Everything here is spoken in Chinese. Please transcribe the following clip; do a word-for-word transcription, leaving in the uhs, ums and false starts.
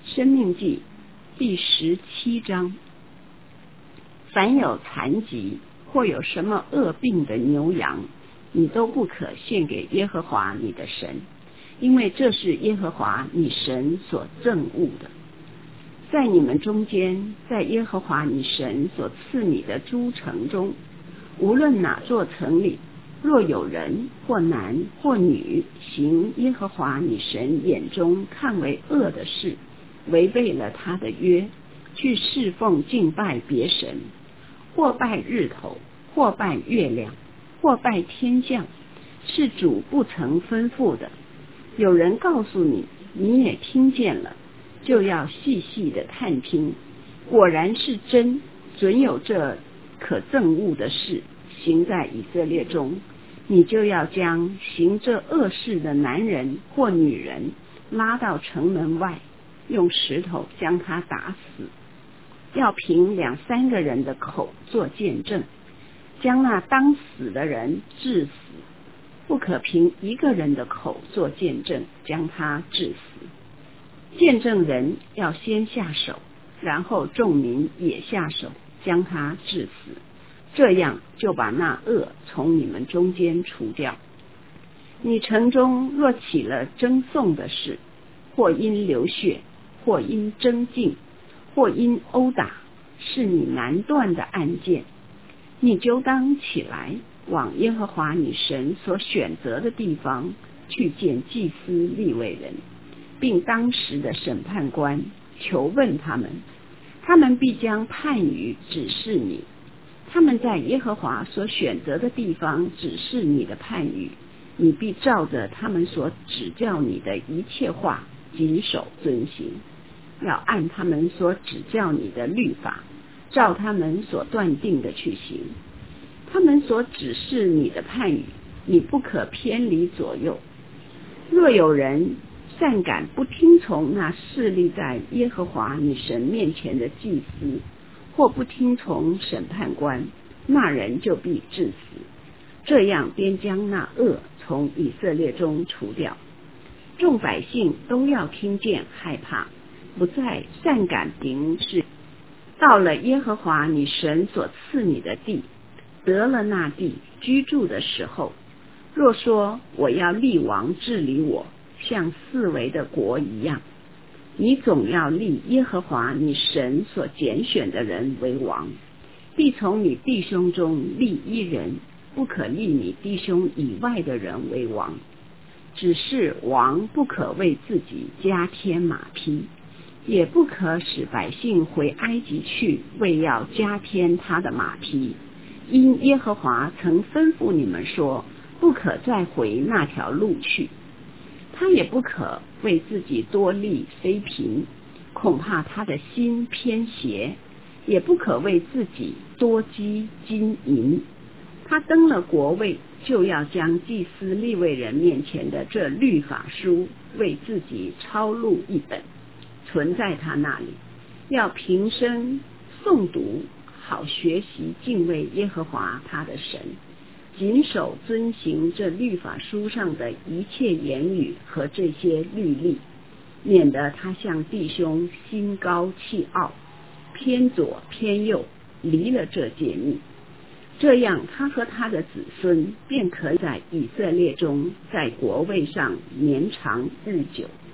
申命记第十七章，凡有残疾或有什么恶病的牛羊，你都不可献给耶和华你的神，因为这是耶和华你神所憎恶的。在你们中间，在耶和华你神所赐你的诸城中，无论哪座城里，若有人或男或女行耶和华你神眼中看为恶的事，违背了他的约，去侍奉敬拜别神，或拜日头，或拜月亮，或拜天象，是主不曾吩咐的，有人告诉你，你也听见了，就要细细的探听，果然是真，准有这可憎恶的事行在以色列中，你就要将行这恶事的男人或女人拉到城门外，用石头将他打死，要凭两三个人的口做见证，将那当死的人治死，不可凭一个人的口做见证，将他治死。见证人要先下手，然后众民也下手，将他治死，这样就把那恶从你们中间除掉。你城中若起了争讼的事，或因流血，或因争竞，或因殴打，是你难断的案件，你就当起来，往耶和华你神所选择的地方去见祭司利未人，并当时的审判官，求问他们，他们必将判语指示你。他们在耶和华所选择的地方指示你的判语，你必照着他们所指教你的一切话谨守遵行，要按他们所指教你的律法，照他们所断定的去行。他们所指示你的判语，你不可偏离左右。若有人擅敢不听从那侍立在耶和华你神面前的祭司，或不听从审判官，那人就必治死，这样便将那恶从以色列中除掉。众百姓都要听见害怕，不再擅敢行事。到了耶和华你神所赐你的地，得了那地居住的时候，若说我要立王治理我，像四围的国一样，你总要立耶和华你神所拣选的人为王，必从你弟兄中立一人，不可立你弟兄以外的人为王。只是王不可为自己加添马匹，也不可使百姓回埃及去，为要加添他的马匹，因耶和华曾吩咐你们说，不可再回那条路去。他也不可为自己多立妃嫔，恐怕他的心偏邪，也不可为自己多积金银。他登了国位，就要将祭司利未人面前的这律法书为自己抄录一本，存在他那里，要平生诵读，好学习敬畏耶和华他的神，谨守遵行这律法书上的一切言语和这些律例，免得他向弟兄心高气傲，偏左偏右，离了这诫命。这样他和他的子孙便可在以色列中在国位上年长日久。